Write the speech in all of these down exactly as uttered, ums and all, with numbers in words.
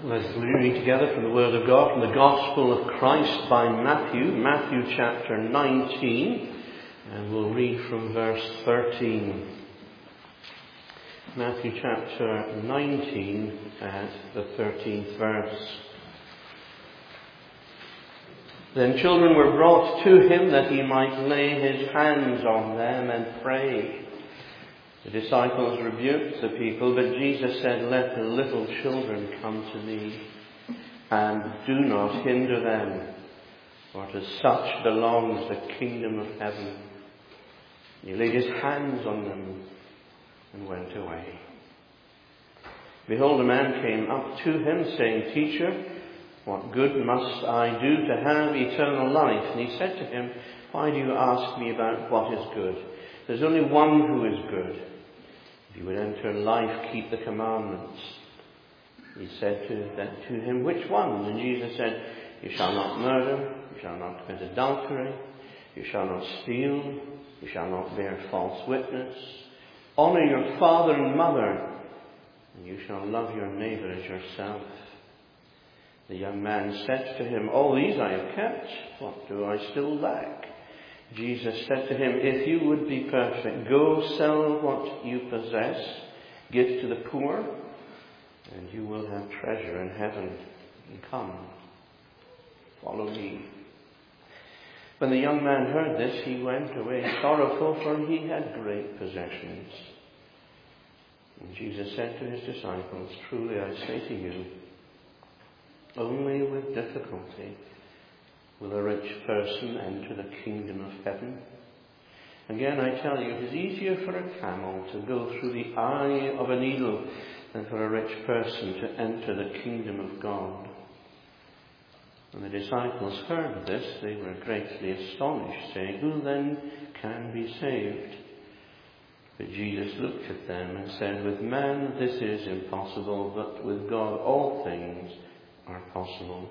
Let's read together from the Word of God, from the Gospel of Christ by Matthew, Matthew chapter nineteen, and we'll read from verse thirteen. Matthew chapter nineteen at the thirteenth verse. Then children were brought to him that he might lay his hands on them and pray. The disciples rebuked the people, but Jesus said, "Let the little children come to me, and do not hinder them, for to such belongs the kingdom of heaven." He laid his hands on them and went away. Behold, a man came up to him, saying, "Teacher, what good must I do to have eternal life?" And he said to him, "Why do you ask me about what is good? There's only one who is good. If you would enter life, keep the commandments." He said to, that to him, "Which ones?" And Jesus said, "You shall not murder, you shall not commit adultery, you shall not steal, you shall not bear false witness, honour your father and mother, and you shall love your neighbour as yourself." The young man said to him, "All these I have kept. What do I still lack?" Jesus said to him, "If you would be perfect, go sell what you possess, give to the poor, and you will have treasure in heaven. And come, follow me." When the young man heard this, he went away sorrowful, for he had great possessions. And Jesus said to his disciples, "Truly I say to you, only with difficulty will a rich person enter the kingdom of heaven. Again, I tell you, it is easier for a camel to go through the eye of a needle than for a rich person to enter the kingdom of God." When the disciples heard this, they were greatly astonished, saying, "Who then can be saved?" But Jesus looked at them and said, "With man this is impossible, but with God all things are possible."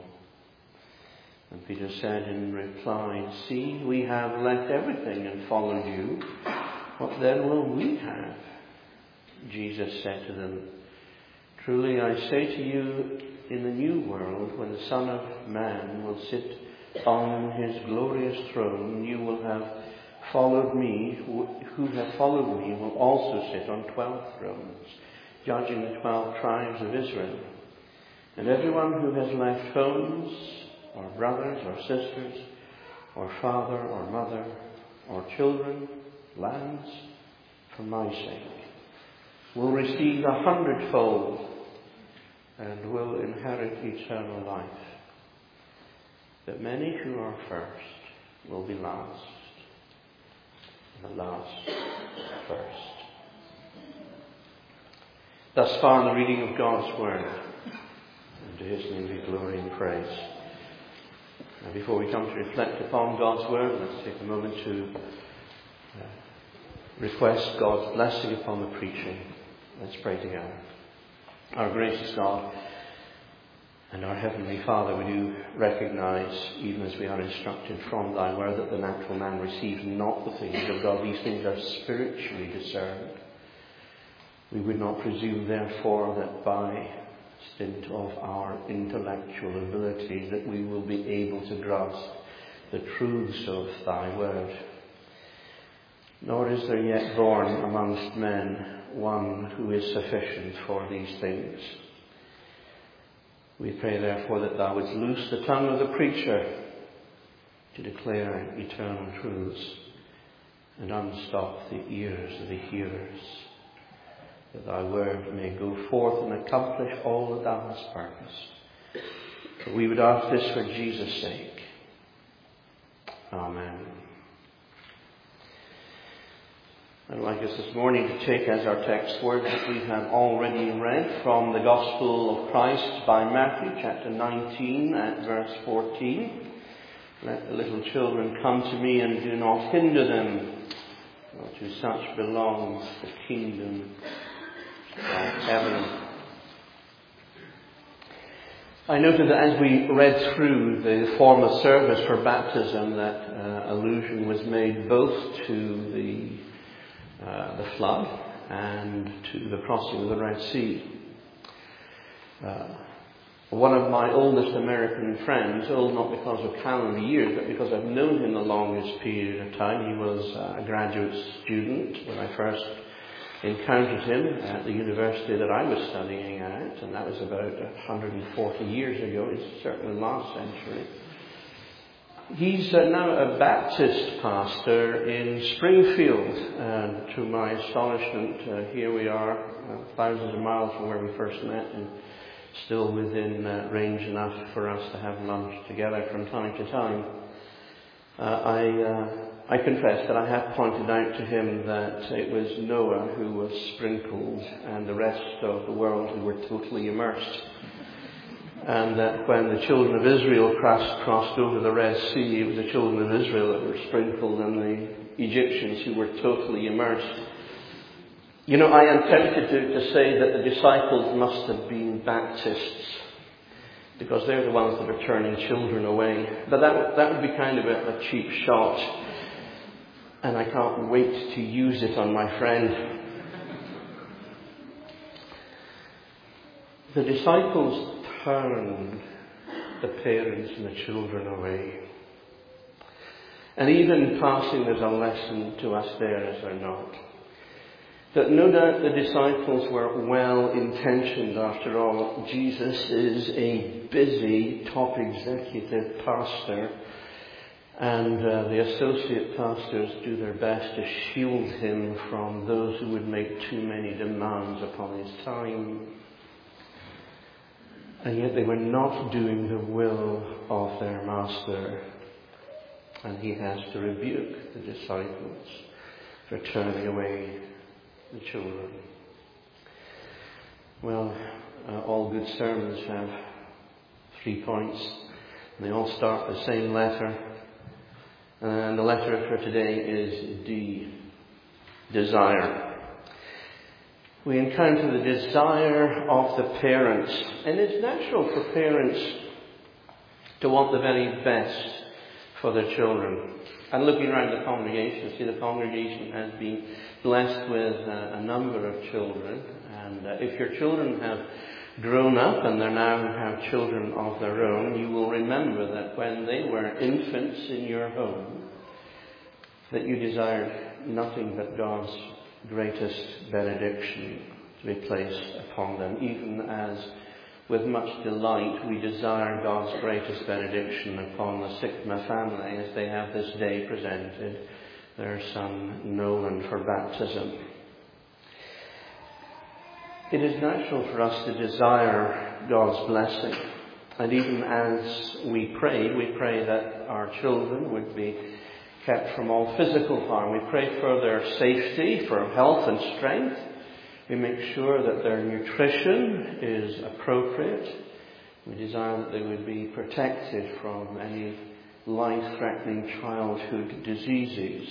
And Peter said in reply, "See, we have left everything and followed you. What then will we have?" Jesus said to them, "Truly I say to you, in the new world, when the Son of Man will sit on his glorious throne, you will have followed me. Who have followed me will also sit on twelve thrones, judging the twelve tribes of Israel. And everyone who has left homes, or brothers, or sisters, or father, or mother, or children, lands, for my sake, will receive a hundredfold and will inherit eternal life. But many who are first will be last, and the last first." Thus far in the reading of God's Word, and to His name be glory and praise. Now, before we come to reflect upon God's Word, let's take a moment to uh, request God's blessing upon the preaching. Let's pray together. Our gracious God and our Heavenly Father, we do recognize, even as we are instructed from Thy Word, that the natural man receives not the things of God. These things are spiritually discerned. We would not presume, therefore, that by stint of our intellectual abilities that we will be able to grasp the truths of Thy Word. Nor is there yet born amongst men one who is sufficient for these things. We pray therefore that Thou wouldst loose the tongue of the preacher to declare eternal truths, and unstop the ears of the hearers, that Thy Word may go forth and accomplish all that Thou hast purposed. For we would ask this for Jesus' sake. Amen. I'd like us this morning to take as our text words that we have already read from the Gospel of Christ by Matthew, chapter nineteen, at verse fourteen. "Let the little children come to me, and do not hinder them, for to such belongs the kingdom of heaven." I noted that as we read through the form of service for baptism, that uh, allusion was made both to the uh, the flood and to the crossing of the Red Sea. Uh, One of my oldest American friends, old not because of calendar years, but because I've known him the longest period of time. He was a graduate student when I first encountered him at the university that I was studying at, and that was about one hundred forty years ago. It's certainly last century. He's uh, now a Baptist pastor in Springfield, and to my astonishment, uh, here we are, uh, thousands of miles from where we first met, and still within uh, range enough for us to have lunch together from time to time. Uh, I uh, I confess that I have pointed out to him that it was Noah who was sprinkled and the rest of the world who were totally immersed. And that when the children of Israel crossed, crossed over the Red Sea, it was the children of Israel that were sprinkled and the Egyptians who were totally immersed. You know, I am tempted to, to say that the disciples must have been Baptists, because they're the ones that are turning children away. But that, that would be kind of a, a cheap shot, and I can't wait to use it on my friend. The disciples turned the parents and the children away. And even in passing, there's a lesson to us there, is there not? That no doubt the disciples were well-intentioned. After all, Jesus is a busy top executive pastor, and uh, the associate pastors do their best to shield him from those who would make too many demands upon his time. And yet they were not doing the will of their master. And he has to rebuke the disciples for turning away the children. Well, uh, all good sermons have three points. And they all start the same letter. And the letter for today is D. Desire. We encounter the desire of the parents. And it's natural for parents to want the very best for their children. And looking around the congregation, see the congregation has been blessed with uh, a number of children. And uh, if your children have grown up and they now have children of their own, you will remember that when they were infants in your home, that you desired nothing but God's greatest benediction to be placed upon them, even as with much delight we desire God's greatest benediction upon the Sigma family as they have this day presented their son Nolan for baptism. It is natural for us to desire God's blessing, and even as we pray, we pray that our children would be kept from all physical harm. We pray for their safety, for health and strength. We make sure that their nutrition is appropriate. We desire that they would be protected from any life-threatening childhood diseases.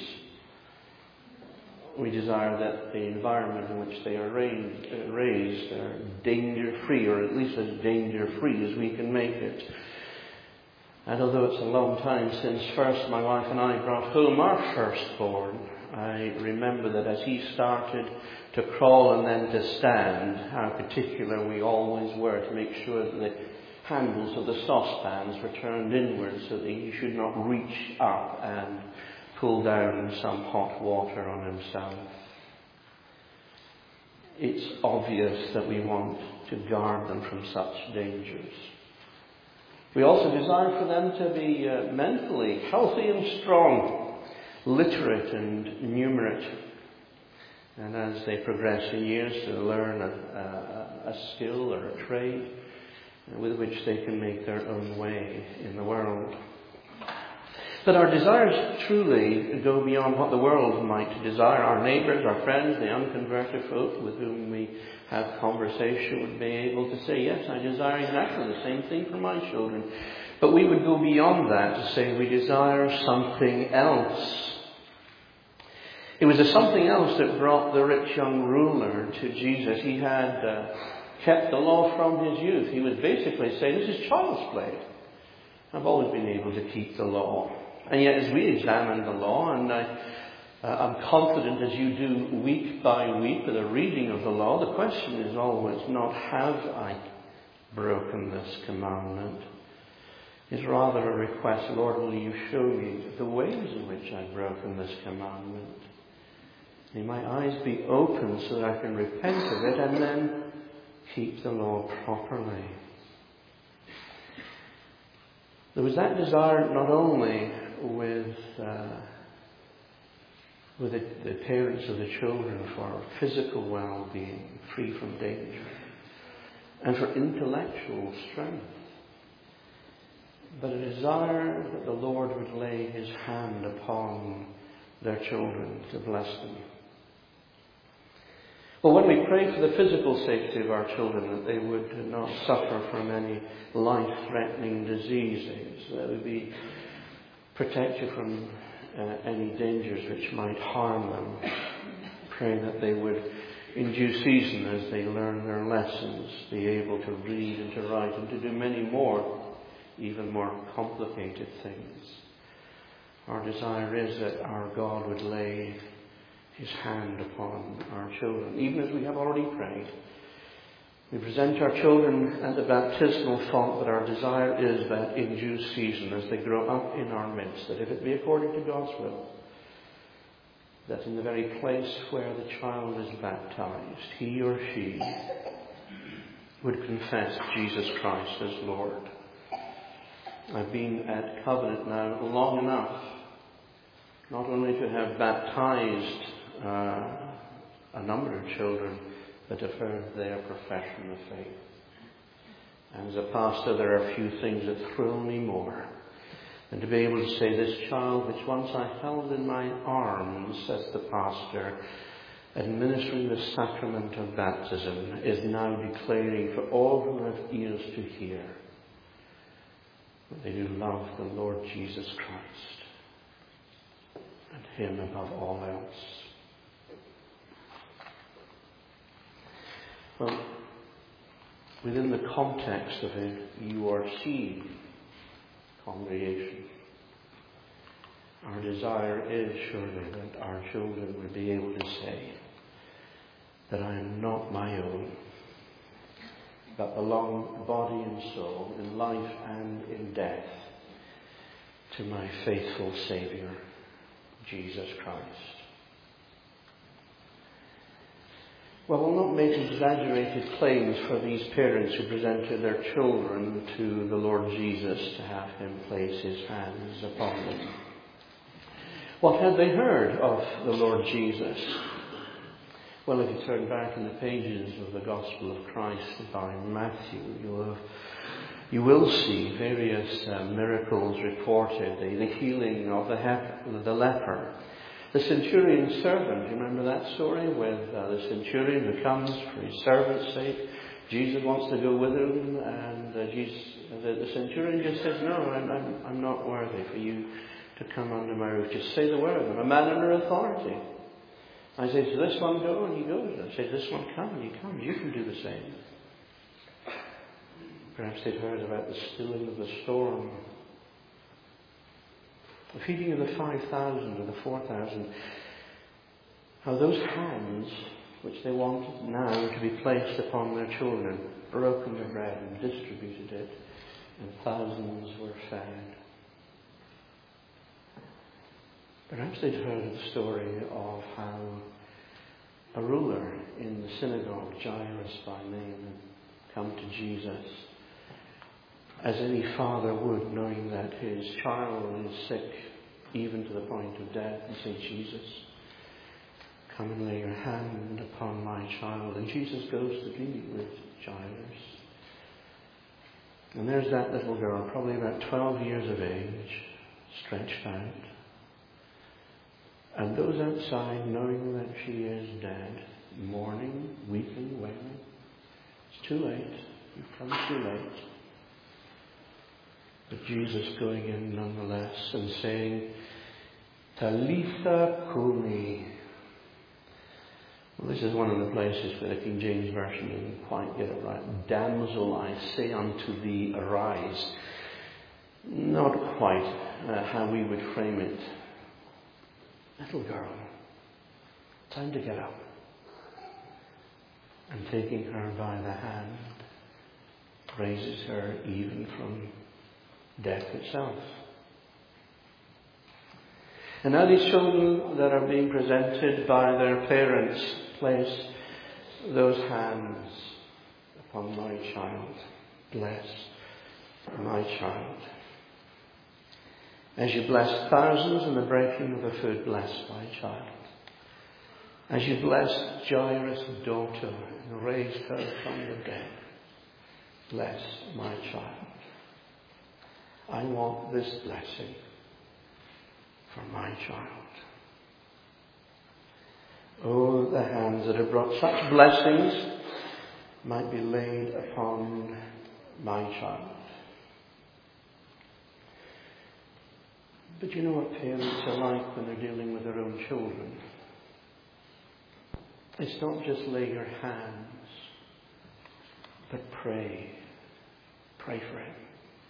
We desire that the environment in which they are raised are danger-free, or at least as danger-free as we can make it. And although it's a long time since first my wife and I brought home our firstborn, I remember that as he started to crawl and then to stand, how particular we always were to make sure that the handles of the saucepans were turned inwards so that he should not reach up and pull down some hot water on himself. It's obvious that we want to guard them from such dangers. We also desire for them to be uh, mentally healthy and strong, literate and numerate, and as they progress in years to learn a, a, a skill or a trade with which they can make their own way in the world. But our desires truly go beyond what the world might desire. Our neighbours, our friends, the unconverted folk with whom we have conversation would be able to say, yes, I desire exactly the same thing for my children. But we would go beyond that to say we desire something else. It was a something else that brought the rich young ruler to Jesus. He had uh, kept the law from his youth. He was basically saying, this is child's play. I've always been able to keep the law. And yet as we examine the law, and I, uh, I'm confident as you do week by week with a reading of the law, the question is always not have I broken this commandment. It's rather a request, Lord, will you show me the ways in which I've broken this commandment? May my eyes be open so that I can repent of it and then keep the law properly. There was that desire not only with uh, with the, the parents of the children for physical well-being, free from danger, and for intellectual strength, but a desire that the Lord would lay his hand upon their children to bless them. Well, when we pray for the physical safety of our children, that they would not suffer from any life-threatening diseases, that they would be protected from uh, any dangers which might harm them, praying that they would, in due season, as they learn their lessons, be able to read and to write and to do many more, even more complicated things. Our desire is that our God would lay his hand upon our children, even as we have already prayed. We present our children at the baptismal font, but our desire is that in due season, as they grow up in our midst, that if it be according to God's will, that in the very place where the child is baptized, he or she would confess Jesus Christ as Lord. I've been at Covenant now long enough, not only to have baptized uh, a number of children, but have heard their profession of faith. And as a pastor, there are a few things that thrill me more than to be able to say, this child which once I held in my arms as the pastor, administering the sacrament of baptism, is now declaring for all who have ears to hear that they do love the Lord Jesus Christ and him above all else. Well, within the context of a U R C congregation, our desire is surely that our children would be able to say that I am not my own, but belong body and soul, in life and in death, to my faithful Saviour, Jesus Christ. Well, we'll not make exaggerated claims for these parents who presented their children to the Lord Jesus to have him place his hands upon them. What had they heard of the Lord Jesus? Well, if you turn back in the pages of the Gospel of Christ by Matthew, you'll have, you will see various uh, miracles reported, the, the healing of the, hep, the leper. The centurion's servant, you remember that story with uh, the centurion who comes for his servant's sake. Jesus wants to go with him, and uh, Jesus, the, the centurion just says, no, I'm, I'm, I'm not worthy for you to come under my roof. Just say the word. I'm a man under authority. I say to this one, go, and he goes. I say to this one, come, and he comes. You can do the same. Perhaps they'd heard about the stilling of the storm, the feeding of the five thousand or the four thousand. How those hands, which they wanted now to be placed upon their children, broken the bread and distributed it, and thousands were fed. Perhaps they'd heard of the story of how a ruler in the synagogue, Jairus by name, had come to Jesus, as any father would, knowing that his child is sick, even to the point of death, and say, Jesus, come and lay your hand upon my child. And Jesus goes to be with Jairus. And there's that little girl, probably about twelve years of age, stretched out, and goes outside knowing that she is dead, mourning, weeping, wailing. It's too late. You've come too late. But Jesus going in nonetheless and saying, Talitha Kumi. Well, this is one of the places where the King James Version didn't quite get it right. Damsel, I say unto thee, arise. Not quite uh, how we would frame it. Little girl, time to get up. And taking her by the hand, raises her even from death itself. And now these children that are being presented by their parents place those hands upon my child. Bless my child. As you bless thousands in the breaking of the food, bless my child. As you blessed Jairus' daughter and raised her from the dead, bless my child. I want this blessing for my child. Oh, the hands that have brought such blessings might be laid upon my child. But you know what parents are like when they're dealing with their own children. It's not just lay your hands, but pray. Pray for him.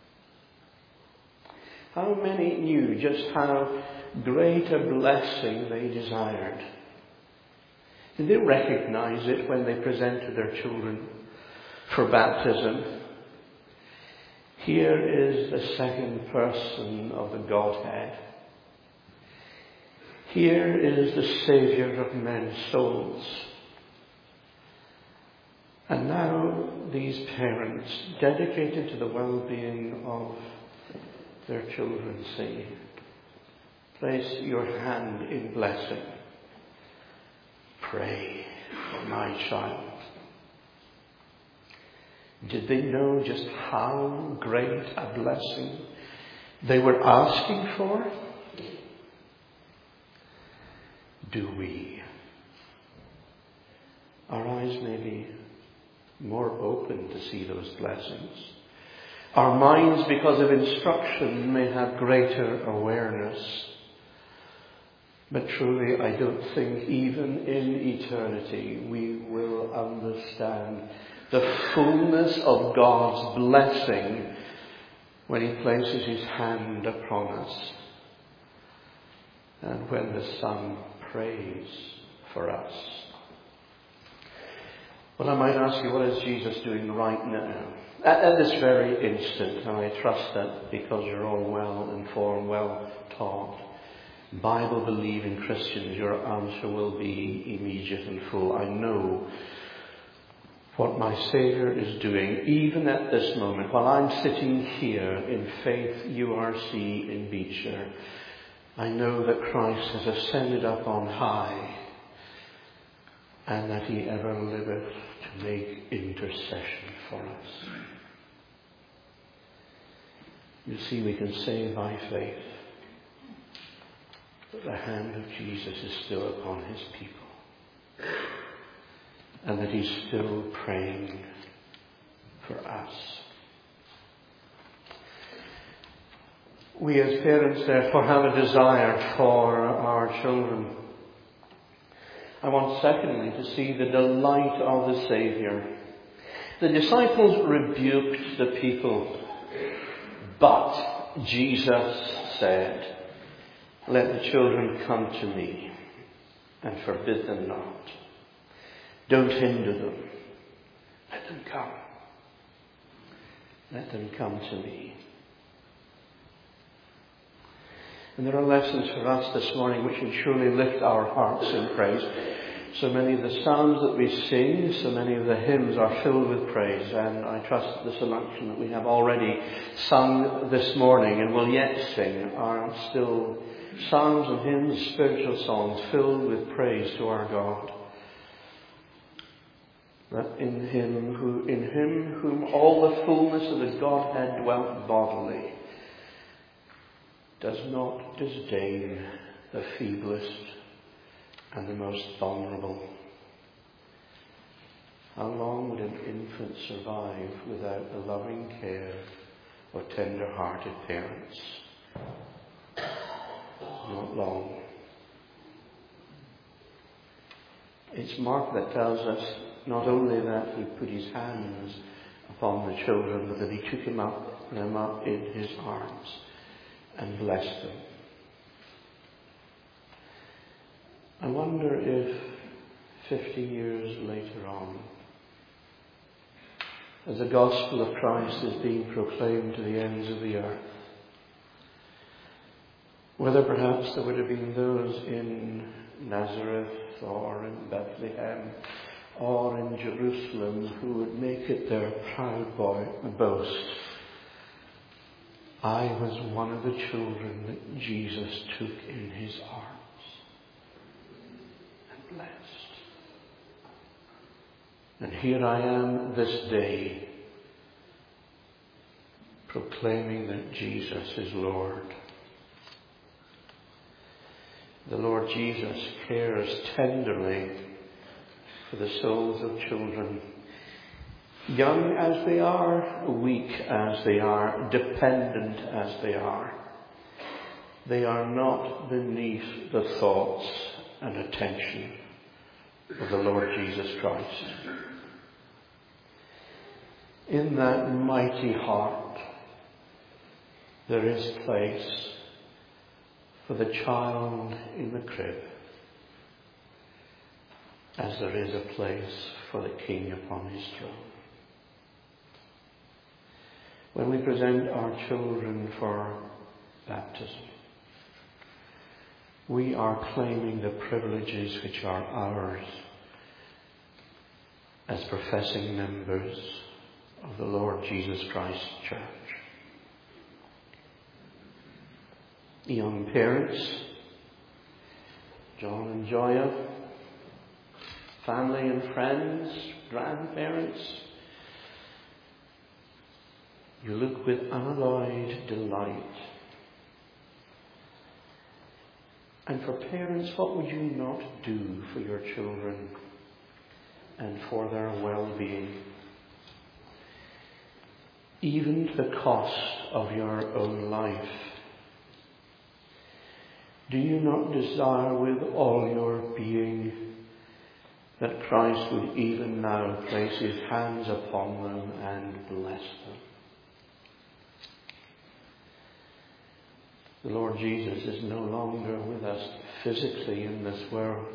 How many knew just how great a blessing they desired? Did they recognize it when they presented their children for baptism? Here is the second person of the Godhead. Here is the Saviour of men's souls. And now these parents, dedicated to the well-being of their children, say, place your hand in blessing. Pray for my child. Did they know just how great a blessing they were asking for? Do we? Our eyes may be more open to see those blessings. Our minds, because of instruction, may have greater awareness. But truly, I don't think even in eternity we will understand the fullness of God's blessing when he places his hand upon us and when the Son prays for us. Well, I might ask you, what is Jesus doing right now? At, at this very instant, and I trust that because you're all well informed, well taught, Bible-believing Christians, your answer will be immediate and full. I know what my Saviour is doing, even at this moment, while I'm sitting here in Faith U R C in Beecher. I know that Christ has ascended up on high, and that he ever liveth to make intercession for us. You see, we can say by faith that the hand of Jesus is still upon his people, and that he's still praying for us. We as parents, therefore, have a desire for our children. I want, secondly, to see the delight of the Saviour. The disciples rebuked the people, but Jesus said, "Let the children come to me, and forbid them not. Don't hinder them. Let them come. Let them come to me." And there are lessons for us this morning which can surely lift our hearts in praise. So many of the psalms that we sing, so many of the hymns are filled with praise. And I trust that the selection that we have already sung this morning and will yet sing are still psalms and hymns, spiritual songs filled with praise to our God. That in him who in him whom all the fullness of the Godhead dwelt bodily, does not disdain the feeblest and the most vulnerable. How long would an infant survive without the loving care of tender-hearted parents? Not long. It's Mark that tells us not only that he put his hands upon the children, but that he took them up, them up in his arms and blessed them. I wonder if fifty years later on, as the gospel of Christ is being proclaimed to the ends of the earth. Whether perhaps there would have been those in Nazareth or in Bethlehem or in Jerusalem who would make it their proud boy, boast. I was one of the children that Jesus took in his arms and blessed. And here I am this day proclaiming that Jesus is Lord. The Lord Jesus cares tenderly for the souls of children, young as they are, weak as they are, dependent as they are. They are not beneath the thoughts and attention of the Lord Jesus Christ. In that mighty heart, there is place for the child in the crib, as there is a place for the King upon his throne. When we present our children for baptism, we are claiming the privileges which are ours as professing members of the Lord Jesus Christ Church. Young parents, John and Joya, family and friends, grandparents, you look with unalloyed delight. And for parents, what would you not do for your children and for their well-being? Even to the cost of your own life. Do you not desire with all your being that Christ would even now place his hands upon them and bless them? The Lord Jesus is no longer with us physically in this world.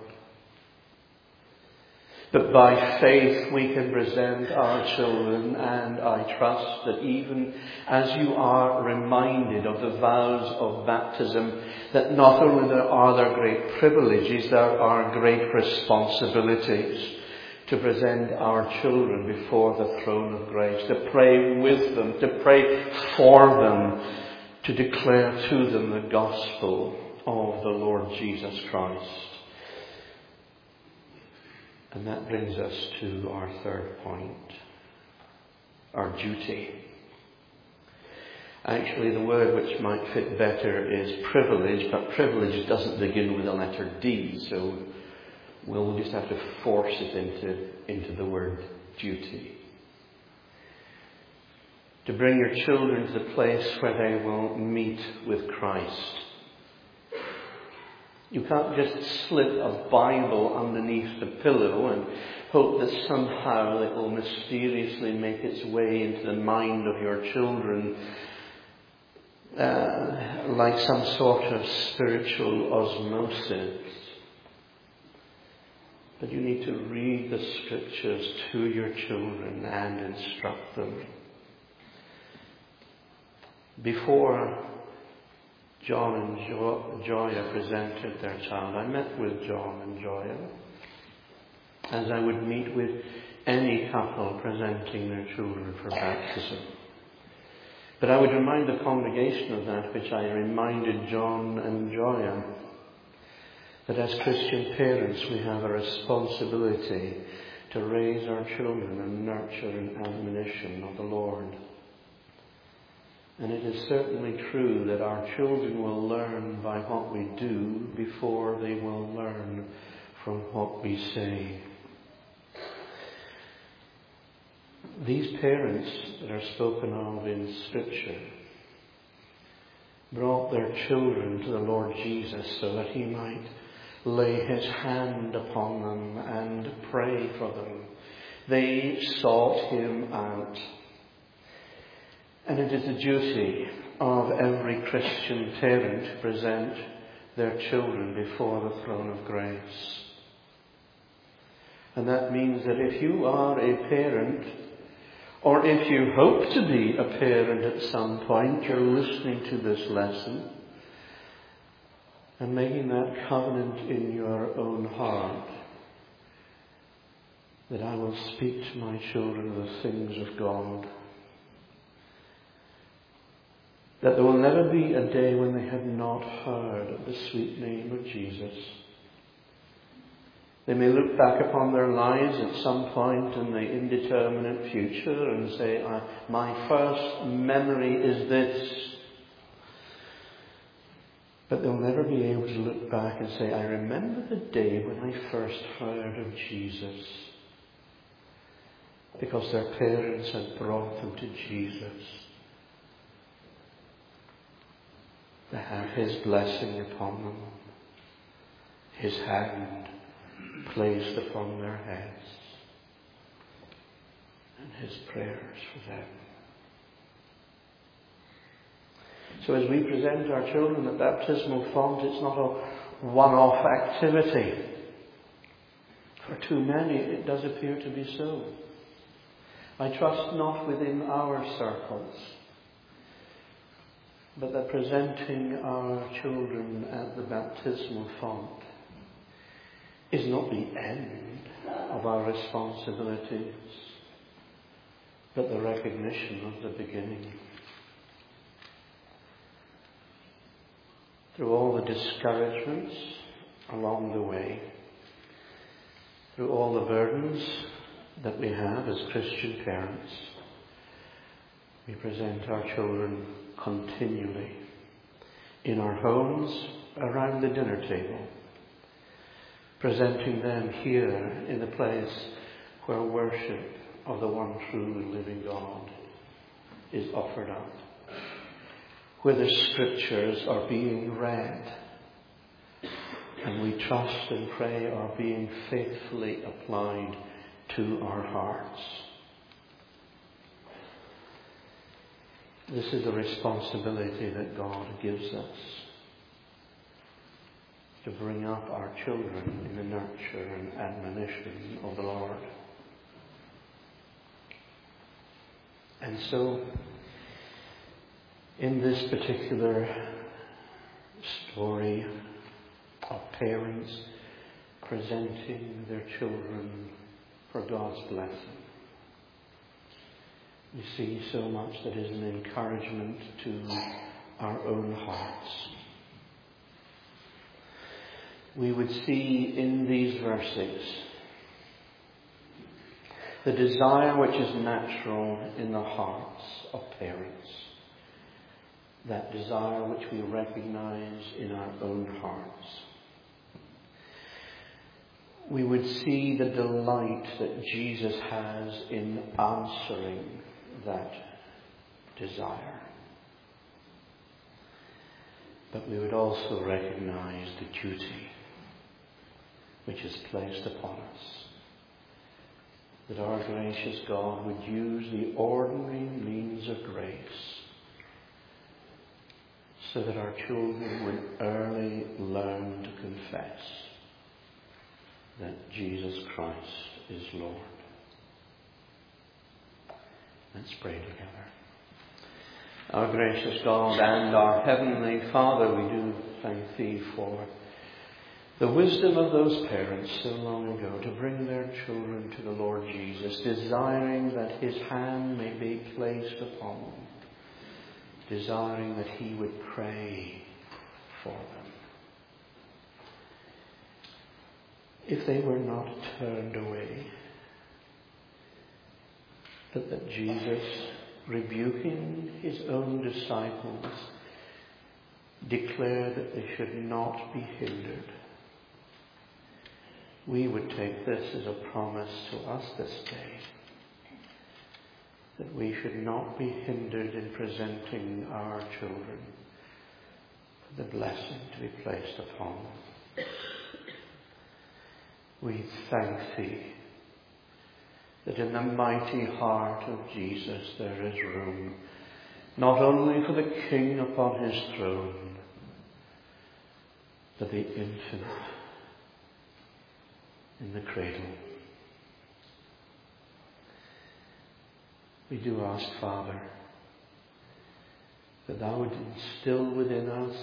But by faith we can present our children, and I trust that even as you are reminded of the vows of baptism, that not only there are there great privileges, there are great responsibilities to present our children before the throne of grace, to pray with them, to pray for them, to declare to them the gospel of the Lord Jesus Christ. And that brings us to our third point, our duty. Actually, the word which might fit better is privilege, but privilege doesn't begin with the letter D, so we'll just have to force it into, into the word duty. To bring your children to the place where they will meet with Christ. You can't just slip a Bible underneath the pillow and hope that somehow it will mysteriously make its way into the mind of your children uh, like some sort of spiritual osmosis. But you need to read the scriptures to your children and instruct them. Before John and jo- Joya presented their child, I met with John and Joya, as I would meet with any couple presenting their children for baptism. But I would remind the congregation of that which I reminded John and Joya, that as Christian parents we have a responsibility to raise our children in nurture and admonition of the Lord. And it is certainly true that our children will learn by what we do before they will learn from what we say. These parents that are spoken of in Scripture brought their children to the Lord Jesus so that he might lay his hand upon them and pray for them. They sought him out. And it is the duty of every Christian parent to present their children before the throne of grace. And that means that if you are a parent Or if you hope to be a parent at some point, you're listening to this lesson and making that covenant in your own heart that I will speak to my children the things of God. That there will never be a day when they have not heard the sweet name of Jesus. They may look back upon their lives at some point in the indeterminate future and say, my first memory is this. But they'll never be able to look back and say, I remember the day when I first heard of Jesus. Because their parents had brought them to Jesus. To have His blessing upon them. His hand placed upon their heads. And His prayers for them. So as we present our children at baptismal font, it's not a one-off activity. For too many, it does appear to be so. I trust not within our circles, but that presenting our children at the baptismal font is not the end of our responsibilities, but the recognition of the beginning. Through all the discouragements along the way, through all the burdens that we have as Christian parents, we present our children continually in our homes, around the dinner table, presenting them here in the place where worship of the one true and living God is offered up, where the scriptures are being read and we trust and pray are being faithfully applied to our hearts. This is a responsibility that God gives us, to bring up our children in the nurture and admonition of the Lord. And so, in this particular story of parents presenting their children for God's blessing, we see so much that is an encouragement to our own hearts. We would see in these verses the desire which is natural in the hearts of parents, that desire which we recognize in our own hearts. We would see the delight that Jesus has in answering that desire. But we would also recognize the duty which is placed upon us, that our gracious God would use the ordinary means of grace so that our children would early learn to confess that Jesus Christ is Lord. Let's pray together. Our gracious God and our Heavenly Father, we do thank Thee for the wisdom of those parents so long ago to bring their children to the Lord Jesus, desiring that His hand may be placed upon them, desiring that He would pray for them. If they were not turned away, but that Jesus, rebuking His own disciples, declared that they should not be hindered. We would take this as a promise to us this day, that we should not be hindered in presenting our children for the blessing to be placed upon them. We thank Thee that in the mighty heart of Jesus there is room, not only for the King upon His throne, but the infant in the cradle. We do ask, Father, that thou would instill within us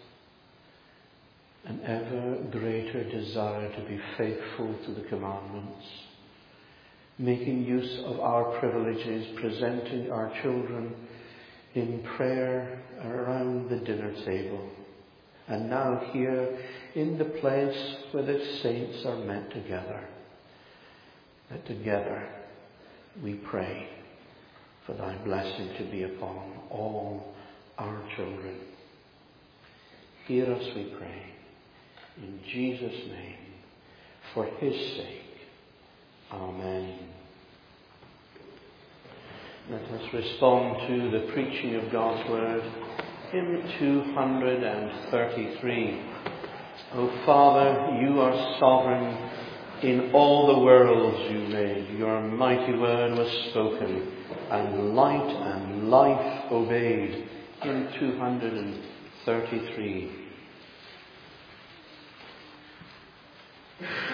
an ever greater desire to be faithful to the commandments, making use of our privileges, presenting our children in prayer around the dinner table, and now here in the place where the saints are met together, that together we pray for thy blessing to be upon all our children. Hear us, we pray, in Jesus' name, for his sake. Amen. Let us respond to the preaching of God's word. Hymn two hundred thirty-three. O Father, you are sovereign in all the worlds you made. Your mighty word was spoken, and light and life obeyed. Hymn two hundred thirty-three.